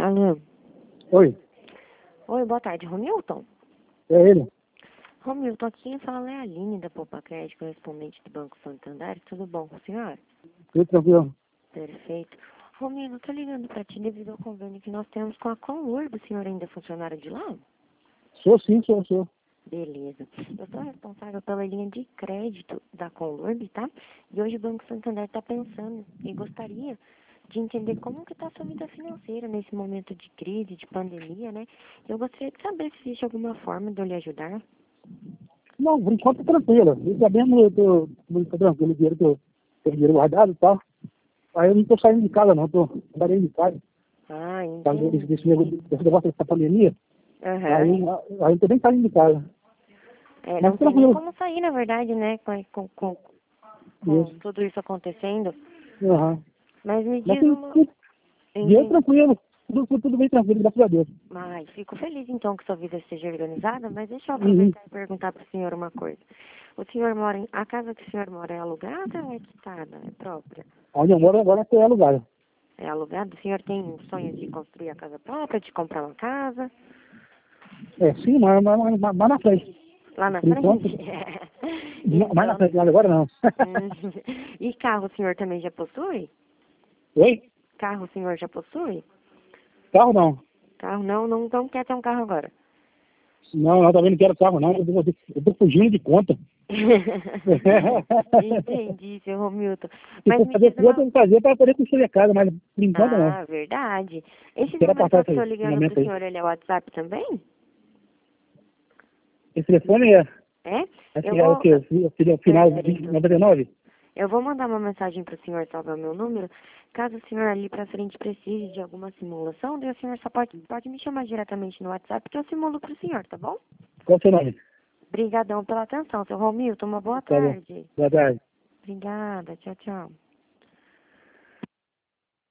Alô? Oi, Oi, boa tarde, Romilton? é ele. Romilton, aqui quem fala é a Aline da Poupa Crédito, correspondente do Banco Santander. Tudo bom com o senhor? Tudo tranquilo. Perfeito. Romilton, tô ligando para ti devido ao convênio que nós temos com a Conlurb. O senhor ainda é funcionário de lá? Sou sim, sou. Beleza. Eu sou responsável pela linha de crédito da Conlurb, tá? E hoje o Banco Santander está pensando e gostaria de entender como que está a sua vida financeira nesse momento de crise, de pandemia, né? Eu gostaria de saber se existe alguma forma de eu lhe ajudar. Não, por enquanto tá tranquilo. Eu sabendo, eu tô muito tranquilo, o dinheiro que eu tenho dinheiro guardado e tal. Aí eu não tô saindo de casa não, tô trabalhando de casa. Ah, Por causa entendi. desse negócio dessa pandemia. Aham. Aí eu tô bem saindo de casa. É, não Mas tem nem tranquilo. como sair, na verdade, né? Com Isso. tudo isso acontecendo. Aham. Mas me Mas diz tem uma... dinheiro Entendi. tranquilo. Tudo bem tranquilo, graças a Deus. Ai, fico feliz então que sua vida esteja organizada, mas deixa eu Uhum. aproveitar e perguntar para o senhor uma coisa. O senhor mora em... A casa que o senhor mora é alugada ou é quitada? É própria? Onde eu moro agora é alugado. É alugada? O senhor tem um sonho de construir a casa própria, de comprar uma casa? É, sim, mas na frente. Lá na Por enquanto, frente? mais na Então... frente, mas agora não. E carro o senhor também já possui? Oi? Carro o senhor já possui? Carro não. Carro não quer ter um carro agora. Não, eu também não quero carro, não. Eu tô fugindo de conta. Entendi, seu Romilton. Se Mas for me fazer diz conta, eu uma... vou fazer para poder construir a casa, mas por enquanto não. Ah, verdade. Esse Quero número que passar eu isso aí, estou no ligando pro momento aí. senhor, ele é WhatsApp também? Esse telefone É? Eu é o vou... quê? O final de Perfeito. 99? Eu vou mandar uma mensagem pro senhor salvar meu número. Caso o senhor ali pra frente precise de alguma simulação, daí o senhor só pode me chamar diretamente no WhatsApp que eu simulo pro senhor, tá bom? Qual é o seu nome? Obrigadão pela atenção, seu Romilton. Uma boa Tá bom. tarde. Boa tarde. Obrigada. Tchau, tchau.